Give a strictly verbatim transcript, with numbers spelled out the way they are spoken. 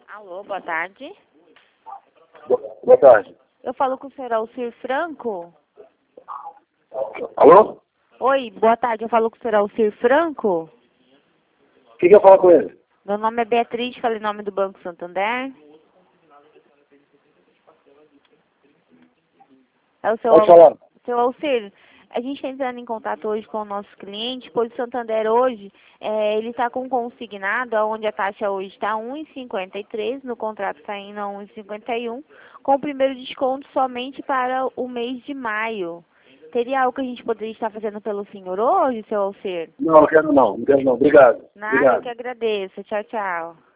Alô, boa tarde. Boa boa tarde. Eu falo com o senhor Alcir Franco. Alô? Oi, boa tarde. Eu falo com o senhor Alcir Franco. O que que eu falo com ele? Meu nome é Beatriz, falei em nome do Banco Santander. É o seu, Pode Al... falar. seu Alcir. A gente está entrando em contato hoje com o nosso cliente, pois o Santander hoje, é, ele está com um consignado, onde a taxa hoje está um vírgula cinquenta e três, no contrato está indo a um vírgula cinquenta e um, com o primeiro desconto somente para o mês de maio. Teria algo que a gente poderia estar fazendo pelo senhor hoje, seu Alcir? Não, não quero não. Não quero não. Obrigado. Nada, eu Obrigado. que agradeço. Tchau, tchau.